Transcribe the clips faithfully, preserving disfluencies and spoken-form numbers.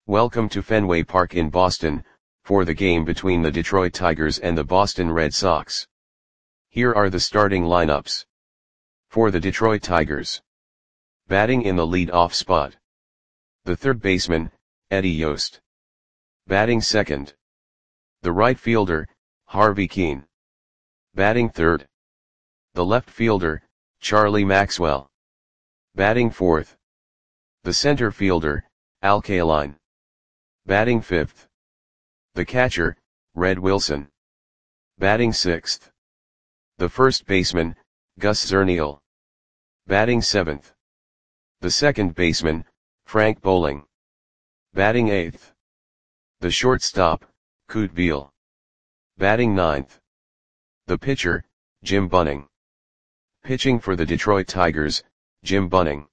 Welcome to Fenway Park in Boston, for the game between the Detroit Tigers and the Boston Red Sox. Here are the starting lineups. For the Detroit Tigers. Batting in the lead-off spot. The third baseman, Eddie Yost. Batting second. The right fielder, Harvey Kuenn. Batting third. The left fielder, Charlie Maxwell. Batting fourth. The center fielder, Al Kaline. Batting fifth. The catcher, Red Wilson. Batting sixth. The first baseman, Gus Zernial. Batting seventh. The second baseman, Frank Bowling. Batting eighth. The shortstop, Kute Veal. Batting ninth. The pitcher, Jim Bunning. Pitching for the Detroit Tigers, Jim Bunning.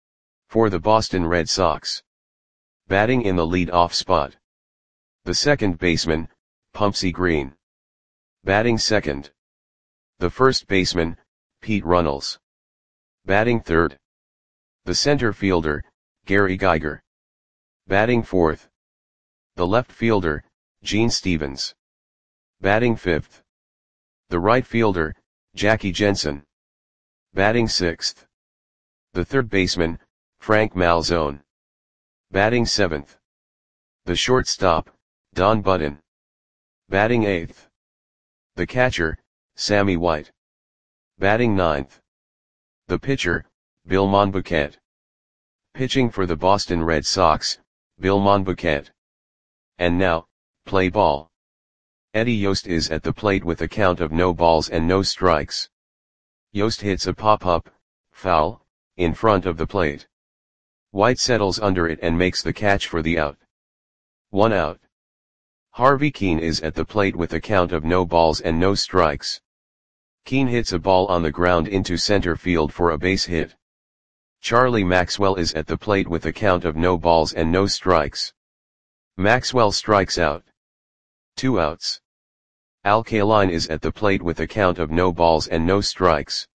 For the Boston Red Sox. Batting in the lead-off spot. The second baseman, Pumpsie Green. Batting second. The first baseman, Pete Runnels. Batting third. The center fielder, Gary Geiger. Batting fourth. The left fielder, Gene Stevens. Batting fifth. The right fielder, Jackie Jensen. Batting sixth. The third baseman, Frank Malzone. Batting seventh. The shortstop, Don Button. Batting eighth. The catcher, Sammy White. Batting ninth. The pitcher, Bill Monbouquet. Pitching for the Boston Red Sox, Bill Monbouquet. And now, play ball. Eddie Yost is at the plate with a count of no balls and no strikes. Yost hits a pop-up, foul, in front of the plate. White settles under it and makes the catch for the out. One out. Harvey Kuenn is at the plate with a count of no balls and no strikes. Kuenn hits a ball on the ground into center field for a base hit. Charlie Maxwell is at the plate with a count of no balls and no strikes. Maxwell strikes out. Two outs. Al Kaline is at the plate with a count of no balls and no strikes.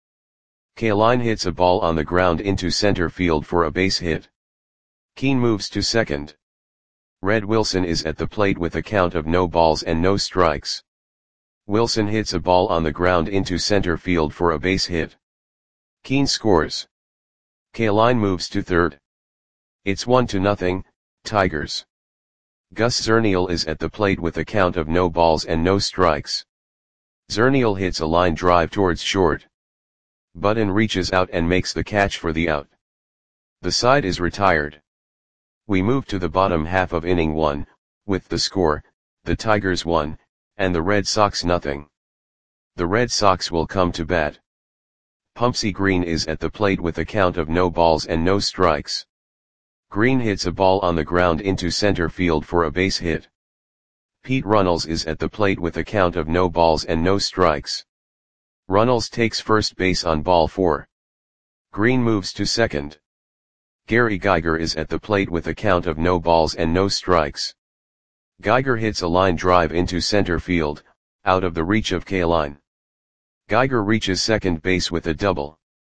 Kaline hits a ball on the ground into center field for a base hit. Kuenn moves to second. Red Wilson is at the plate with a count of no balls and no strikes. Wilson hits a ball on the ground into center field for a base hit. Kuenn scores. Kaline moves to third. It's one to nothing, Tigers. Gus Zernial is at the plate with a count of no balls and no strikes. Zernial hits a line drive towards short. Button reaches out and makes the catch for the out. The side is retired. We move to the bottom half of inning one, with the score, the Tigers one, and the Red Sox nothing. The Red Sox will come to bat. Pumpsie Green is at the plate with a count of no balls and no strikes. Green hits a ball on the ground into center field for a base hit. Pete Runnels is at the plate with a count of no balls and no strikes. Runnels takes first base on ball four. Green moves to second. Gary Geiger is at the plate with a count of no balls and no strikes. Geiger hits a line drive into center field, out of the reach of Kaline. Geiger reaches second base with a double.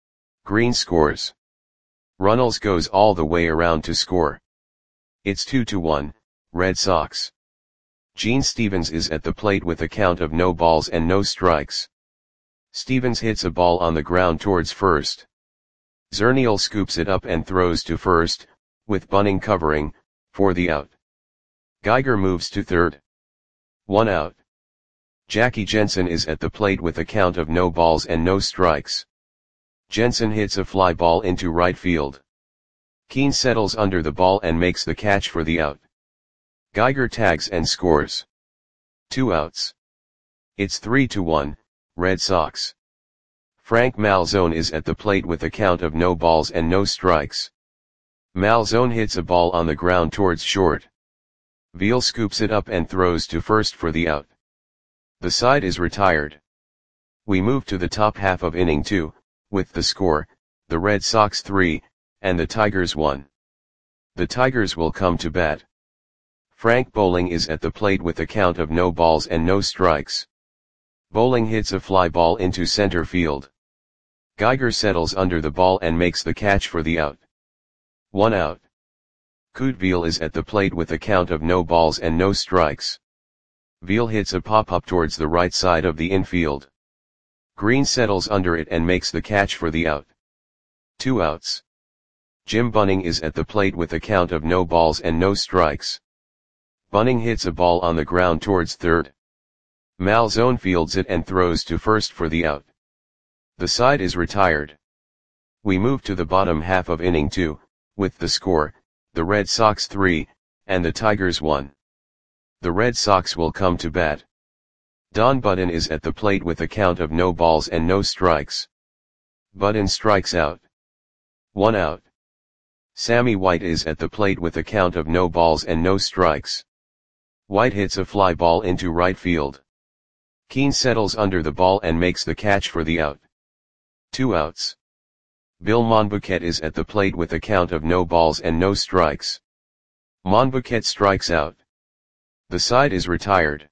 Green scores. Runnels goes all the way around to score. It's two to one, Red Sox. Gene Stevens is at the plate with a count of no balls and no strikes. Stevens hits a ball on the ground towards first. Zernial scoops it up and throws to first, with Bunning covering, for the out. Geiger moves to third. One out. Jackie Jensen is at the plate with a count of no balls and no strikes. Jensen hits a fly ball into right field. Kuenn settles under the ball and makes the catch for the out. Geiger tags and scores. Two outs. It's three to one, Red Sox. Frank Malzone is at the plate with a count of no balls and no strikes. Malzone hits a ball on the ground towards short. Veal scoops it up and throws to first for the out. The side is retired. We move to the top half of inning two, with the score, the Red Sox three, and the Tigers one. The Tigers will come to bat. Frank Bowling is at the plate with a count of no balls and no strikes. Bowling hits a fly ball into center field. Geiger settles under the ball and makes the catch for the out. One out. Couteville is at the plate with a count of no balls and no strikes. Veal hits a pop-up towards the right side of the infield. Green settles under it and makes the catch for the out. Two outs. Jim Bunning is at the plate with a count of no balls and no strikes. Bunning hits a ball on the ground towards third. Malzone fields it and throws to first for the out. The side is retired. We move to the bottom half of inning two, with the score, the Red Sox three, and the Tigers one. The Red Sox will come to bat. Don Button is at the plate with a count of no balls and no strikes. Button strikes out. One out. Sammy White is at the plate with a count of no balls and no strikes. White hits a fly ball into right field. Keane settles under the ball and makes the catch for the out. Two outs. Bill Monbouquet is at the plate with a count of no balls and no strikes. Monbouquet strikes out. The side is retired.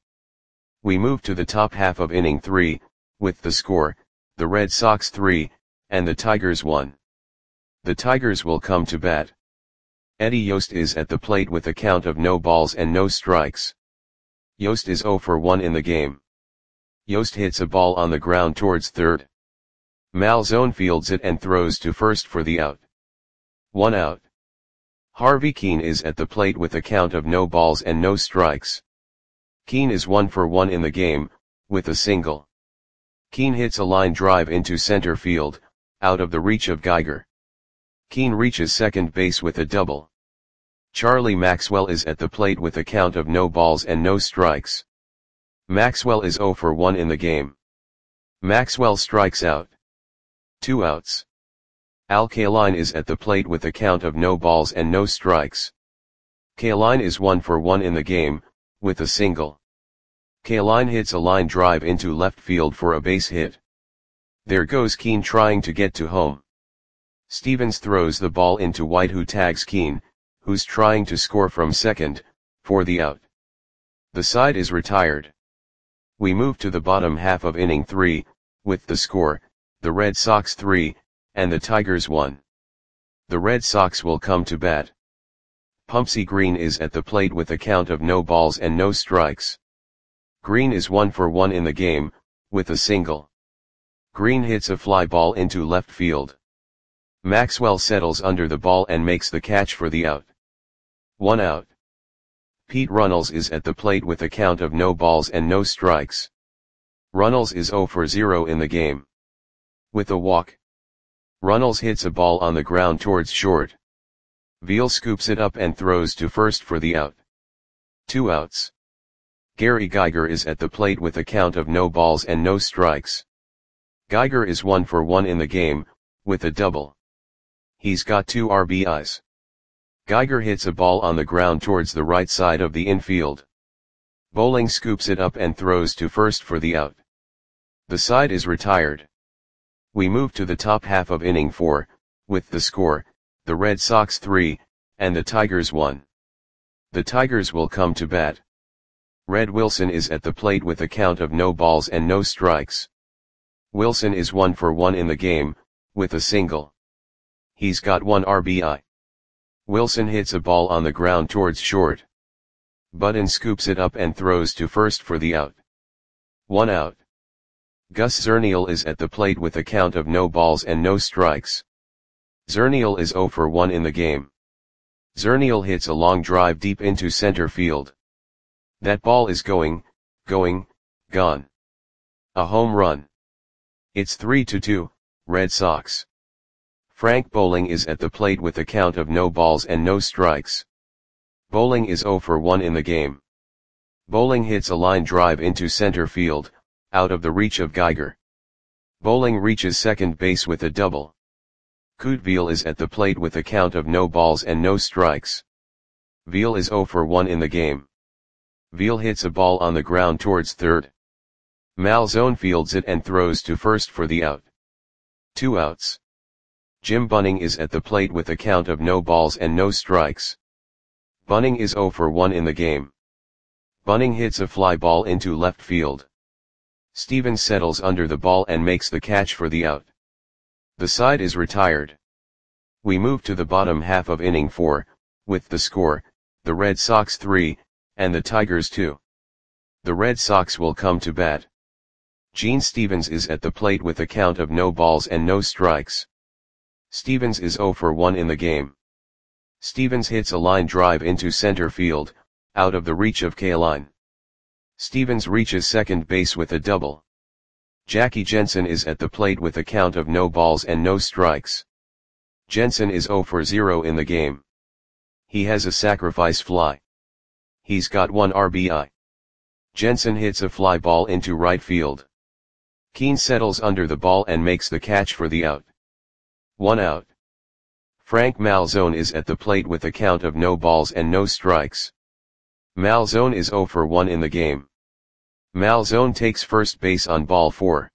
We move to the top half of inning three, with the score, the Red Sox three, and the Tigers one. The Tigers will come to bat. Eddie Yost is at the plate with a count of no balls and no strikes. Yost is oh for one in the game. Yost hits a ball on the ground towards third. Malzone fields it and throws to first for the out. One out. Harvey Keane is at the plate with a count of no balls and no strikes. Keane is one for one in the game, with a single. Keane hits a line drive into center field, out of the reach of Geiger. Keane reaches second base with a double. Charlie Maxwell is at the plate with a count of no balls and no strikes. Maxwell is oh for one in the game. Maxwell strikes out. Two outs. Al Kaline is at the plate with a count of no balls and no strikes. Kaline is one for one in the game, with a single. Kaline hits a line drive into left field for a base hit. There goes Keane trying to get to home. Stevens throws the ball into White, who tags Keane, who's trying to score from second, for the out. The side is retired. We move to the bottom half of inning three, with the score, the Red Sox three, and the Tigers one. The Red Sox will come to bat. Pumpsy Green is at the plate with a count of no balls and no strikes. Green is one for one in the game, with a single. Green hits a fly ball into left field. Maxwell settles under the ball and makes the catch for the out. One out. Pete Runnels is at the plate with a count of no balls and no strikes. Runnels is oh for zero in the game. With a walk. Runnels hits a ball on the ground towards short. Veal scoops it up and throws to first for the out. Two outs. Gary Geiger is at the plate with a count of no balls and no strikes. Geiger is one for one in the game, with a double. He's got two R B Is. Geiger hits a ball on the ground towards the right side of the infield. Bowling scoops it up and throws to first for the out. The side is retired. We move to the top half of inning four, with the score, the Red Sox three, and the Tigers one. The Tigers will come to bat. Red Wilson is at the plate with a count of no balls and no strikes. Wilson is one for one in the game, with a single. He's got one R B I. Wilson hits a ball on the ground towards short. Button scoops it up and throws to first for the out. One out. Gus Zernial is at the plate with a count of no balls and no strikes. Zernial is oh for one in the game. Zernial hits a long drive deep into center field. That ball is going, going, gone. A home run. It's three to two, Red Sox. Frank Bowling is at the plate with a count of no balls and no strikes. Bowling is oh for one in the game. Bowling hits a line drive into center field, out of the reach of Geiger. Bowling reaches second base with a double. Couteville is at the plate with a count of no balls and no strikes. Veal is oh for one in the game. Veal hits a ball on the ground towards third. Malzone fields it and throws to first for the out. Two outs. Jim Bunning is at the plate with a count of no balls and no strikes. Bunning is oh for one in the game. Bunning hits a fly ball into left field. Stevens settles under the ball and makes the catch for the out. The side is retired. We move to the bottom half of inning four, with the score, the Red Sox three, and the Tigers two. The Red Sox will come to bat. Gene Stevens is at the plate with a count of no balls and no strikes. Stevens is zero for one in the game. Stevens hits a line drive into center field, out of the reach of Kaline. Stevens reaches second base with a double. Jackie Jensen is at the plate with a count of no balls and no strikes. Jensen is zero for zero in the game. He has a sacrifice fly. He's got one R B I. Jensen hits a fly ball into right field. Keane settles under the ball and makes the catch for the out. One out. Frank Malzone is at the plate with a count of no balls and no strikes. Malzone is zero for one in the game. Malzone takes first base on ball four.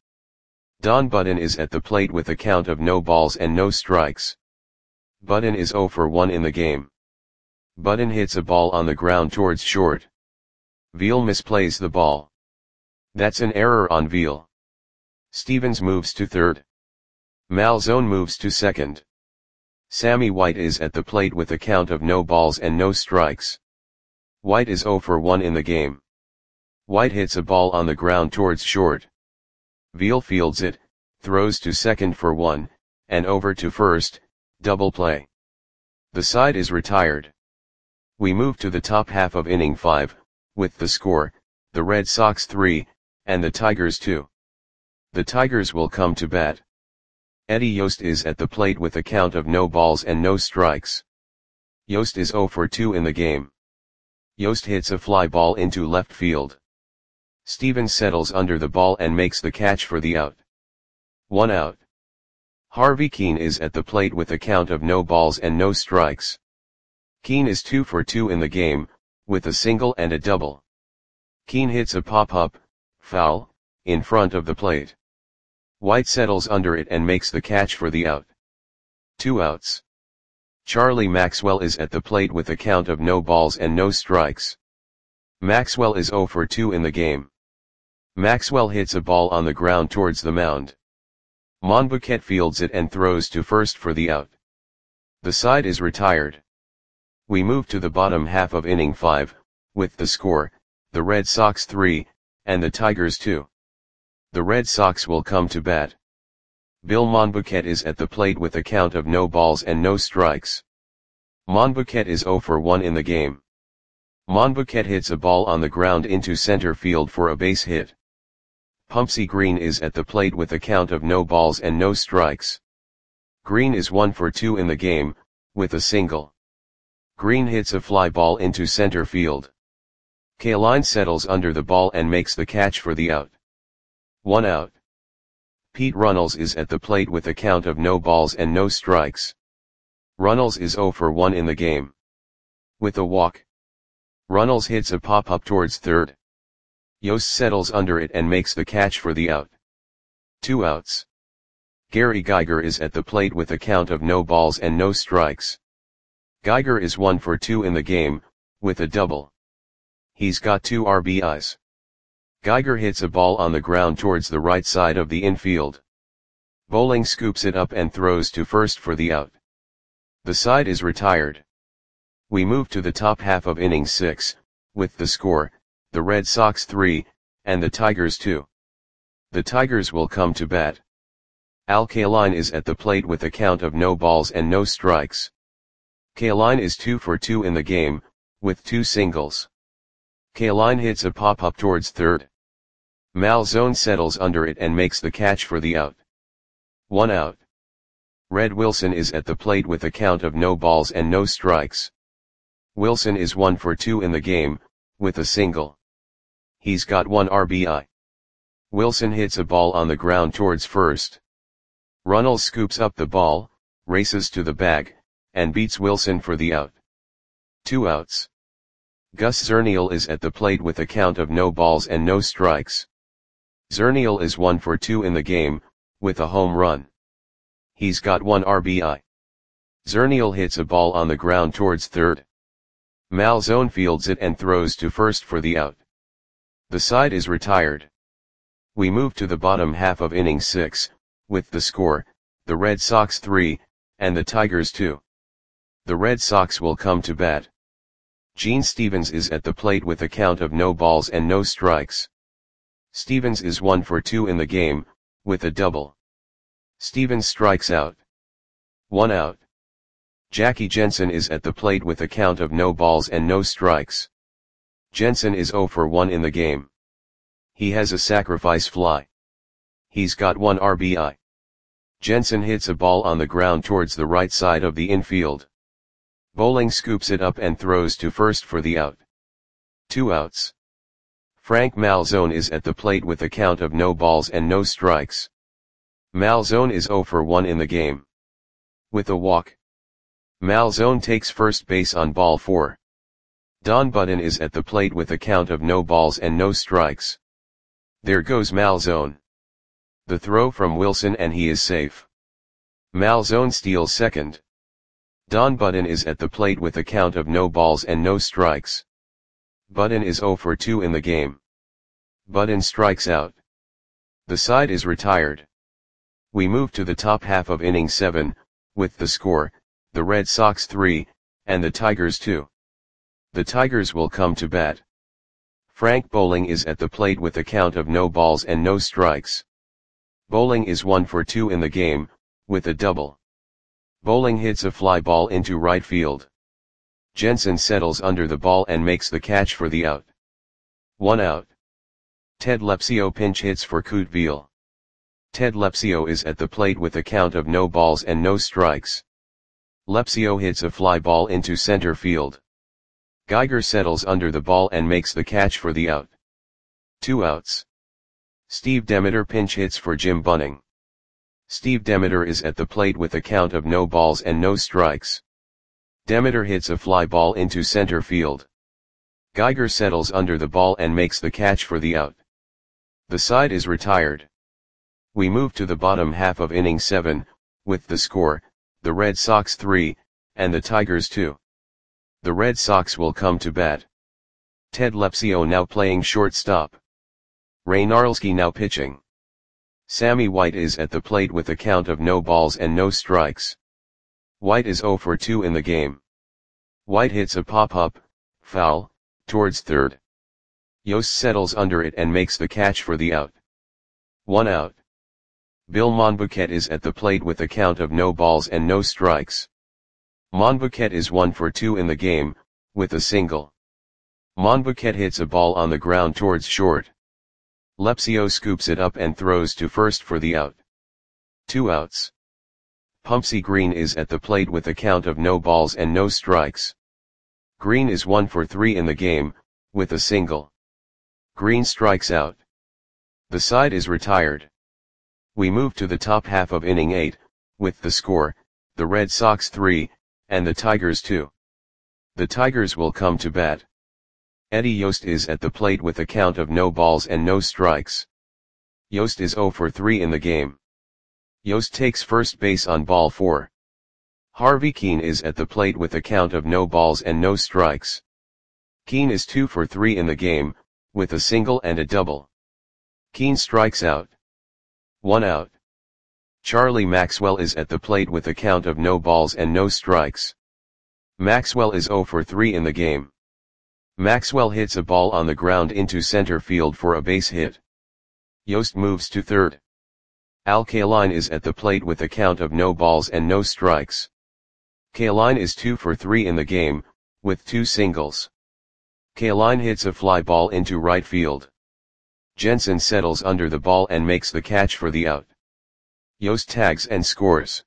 Don Budden is at the plate with a count of no balls and no strikes. Budden is zero for one in the game. Budden hits a ball on the ground towards short. Veal misplays the ball. That's an error on Veal. Stevens moves to third. Malzone moves to second. Sammy White is at the plate with a count of no balls and no strikes. White is zero for one in the game. White hits a ball on the ground towards short. Veal fields it, throws to second for one, and over to first, double play. The side is retired. We move to the top half of inning five, with the score, the Red Sox three, and the Tigers two. The Tigers will come to bat. Eddie Yost is at the plate with a count of no balls and no strikes. Yost is zero for two in the game. Yost hits a fly ball into left field. Stevens settles under the ball and makes the catch for the out. One out. Harvey Keane is at the plate with a count of no balls and no strikes. Keane is two for two in the game, with a single and a double. Keane hits a pop-up, foul, in front of the plate. White settles under it and makes the catch for the out. Two outs. Charlie Maxwell is at the plate with a count of no balls and no strikes. Maxwell is zero for two in the game. Maxwell hits a ball on the ground towards the mound. Monbouquet fields it and throws to first for the out. The side is retired. We move to the bottom half of inning five, with the score, the Red Sox three, and the Tigers two. The Red Sox will come to bat. Bill Monbouquet is at the plate with a count of no balls and no strikes. Monbouquet is zero for one in the game. Monbouquet hits a ball on the ground into center field for a base hit. Pumpsy Green is at the plate with a count of no balls and no strikes. Green is one for two in the game, with a single. Green hits a fly ball into center field. Kaline settles under the ball and makes the catch for the out. One out. Pete Runnels is at the plate with a count of no balls and no strikes. Runnels is zero for one in the game. With a walk. Runnels hits a pop-up towards third. Yost settles under it and makes the catch for the out. Two outs. Gary Geiger is at the plate with a count of no balls and no strikes. Geiger is one for two in the game, with a double. He's got two R B Is. Geiger hits a ball on the ground towards the right side of the infield. Bowling scoops it up and throws to first for the out. The side is retired. We move to the top half of inning six, with the score, the Red Sox three, and the Tigers two. The Tigers will come to bat. Al Kaline is at the plate with a count of no balls and no strikes. Kaline is two for two in the game, with two singles. Kaline hits a pop-up towards third. Malzone settles under it and makes the catch for the out. One out. Red Wilson is at the plate with a count of no balls and no strikes. Wilson is one for two in the game, with a single. He's got one R B I. Wilson hits a ball on the ground towards first. Runnels scoops up the ball, races to the bag, and beats Wilson for the out. Two outs. Gus Zernial is at the plate with a count of no balls and no strikes. Zernial is one for two in the game, with a home run. He's got one R B I. Zernial hits a ball on the ground towards third. Malzone fields it and throws to first for the out. The side is retired. We move to the bottom half of inning six, with the score, the Red Sox three, and the Tigers two. The Red Sox will come to bat. Gene Stevens is at the plate with a count of no balls and no strikes. Stevens is one for two in the game, with a double. Stevens strikes out. One out. Jackie Jensen is at the plate with a count of no balls and no strikes. Jensen is zero for one in the game. He has a sacrifice fly. He's got one R B I. Jensen hits a ball on the ground towards the right side of the infield. Bowling scoops it up and throws to first for the out. Two outs. Frank Malzone is at the plate with a count of no balls and no strikes. Malzone is zero for one in the game. With a walk. Malzone takes first base on ball four. Don Button is at the plate with a count of no balls and no strikes. There goes Malzone. The throw from Wilson and he is safe. Malzone steals second. Don Button is at the plate with a count of no balls and no strikes. Button is zero for two in the game. Button strikes out. The side is retired. We move to the top half of inning seven, with the score, the Red Sox three, and the Tigers two. The Tigers will come to bat. Frank Bowling is at the plate with a count of no balls and no strikes. Bowling is one for two in the game, with a double. Bowling hits a fly ball into right field. Jensen settles under the ball and makes the catch for the out. One out. Ted Lepsio pinch hits for Couteville. Ted Lepsio is at the plate with a count of no balls and no strikes. Lepsio hits a fly ball into center field. Geiger settles under the ball and makes the catch for the out. Two outs. Steve Demeter pinch hits for Jim Bunning. Steve Demeter is at the plate with a count of no balls and no strikes. Demeter hits a fly ball into center field. Geiger settles under the ball and makes the catch for the out. The side is retired. We move to the bottom half of inning seven, with the score, the Red Sox three, and the Tigers two. The Red Sox will come to bat. Ted Lepsio now playing shortstop. Ray Narlski now pitching. Sammy White is at the plate with a count of no balls and no strikes. White is zero for two in the game. White hits a pop-up, foul, towards third. Yost settles under it and makes the catch for the out. One out. Bill Monbouquet is at the plate with a count of no balls and no strikes. Monbouquet is one for two in the game, with a single. Monbouquet hits a ball on the ground towards short. Lepsio scoops it up and throws to first for the out. Two outs. Pumpsy Green is at the plate with a count of no balls and no strikes. Green is one for three in the game, with a single. Green strikes out. The side is retired. We move to the top half of inning eight, with the score, the Red Sox three, and the Tigers two. The Tigers will come to bat. Eddie Yost is at the plate with a count of no balls and no strikes. Yost is zero for three in the game. Yost takes first base on ball four. Harvey Keene is at the plate with a count of no balls and no strikes. Keene is two for three in the game, with a single and a double. Keene strikes out. One out. Charlie Maxwell is at the plate with a count of no balls and no strikes. Maxwell is zero for three in the game. Maxwell hits a ball on the ground into center field for a base hit. Yost moves to third. Al Kaline is at the plate with a count of no balls and no strikes. Kaline is two for three in the game, with two singles. Kaline hits a fly ball into right field. Jensen settles under the ball and makes the catch for the out. Yost tags and scores.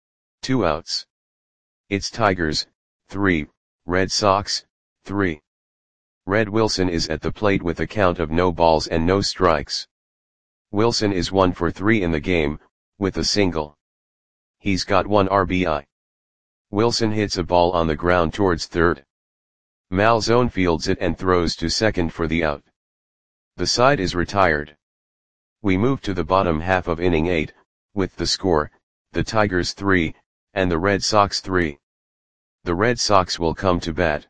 Two outs. It's Tigers, three, Red Sox, three. Red Wilson is at the plate with a count of no balls and no strikes. Wilson is one for three in the game, with a single. He's got one R B I. Wilson hits a ball on the ground towards third. Malzone fields it and throws to second for the out. The side is retired. We move to the bottom half of inning eight, with the score, the Tigers three, and the Red Sox three. The Red Sox will come to bat.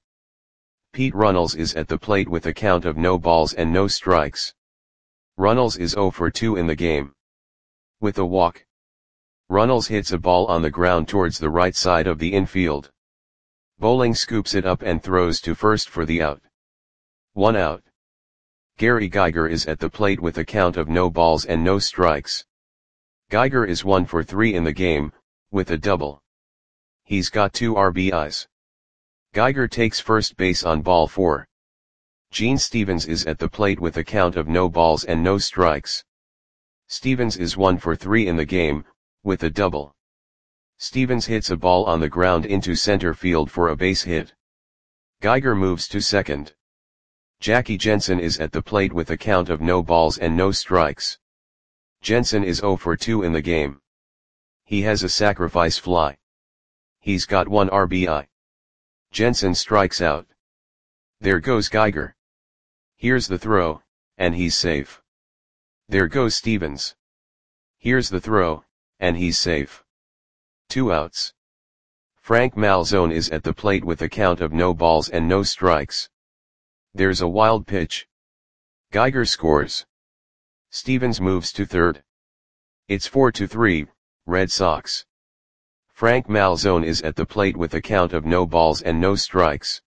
Pete Runnels is at the plate with a count of no balls and no strikes. Runnels is zero for two in the game. With a walk. Runnels hits a ball on the ground towards the right side of the infield. Bowling scoops it up and throws to first for the out. One out. Gary Geiger is at the plate with a count of no balls and no strikes. Geiger is one for three in the game, with a double. He's got two R B Is. Geiger takes first base on ball four. Gene Stevens is at the plate with a count of no balls and no strikes. Stevens is one for three in the game, with a double. Stevens hits a ball on the ground into center field for a base hit. Geiger moves to second. Jackie Jensen is at the plate with a count of no balls and no strikes. Jensen is zero for two in the game. He has a sacrifice fly. He's got one R B I. Jensen strikes out. There goes Geiger. Here's the throw, and he's safe. There goes Stevens. Here's the throw, and he's safe. Two outs. Frank Malzone is at the plate with a count of no balls and no strikes. There's a wild pitch. Geiger scores. Stevens moves to third. It's four to three, Red Sox. Frank Malzone is at the plate with a count of no balls and no strikes.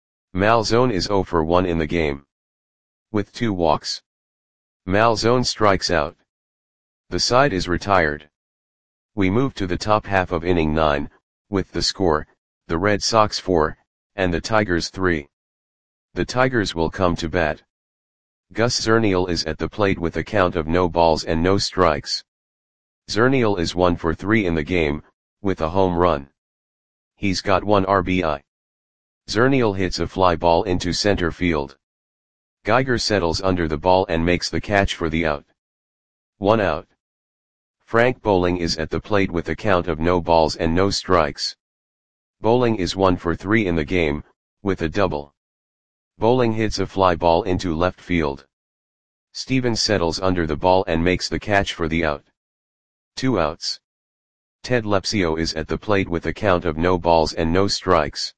Malzone is zero for one in the game. With two walks. Malzone strikes out. The side is retired. We move to the top half of inning nine, with the score, the Red Sox four, and the Tigers three. The Tigers will come to bat. Gus Zernial is at the plate with a count of no balls and no strikes. Zernial is one for three in the game, with a home run. He's got one R B I. Zernial hits a fly ball into center field. Geiger settles under the ball and makes the catch for the out. One out. Frank Bowling is at the plate with a count of no balls and no strikes. Bowling is one for three in the game, with a double. Bowling hits a fly ball into left field. Stevens settles under the ball and makes the catch for the out. Two outs. Ted Lepsio is at the plate with a count of no balls and no strikes.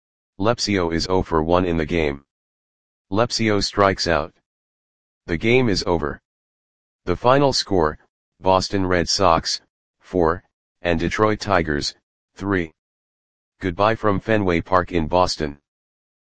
Lepsio is zero for one in the game. Lepsio strikes out. The game is over. The final score, Boston Red Sox, four, and Detroit Tigers, three. Goodbye from Fenway Park in Boston.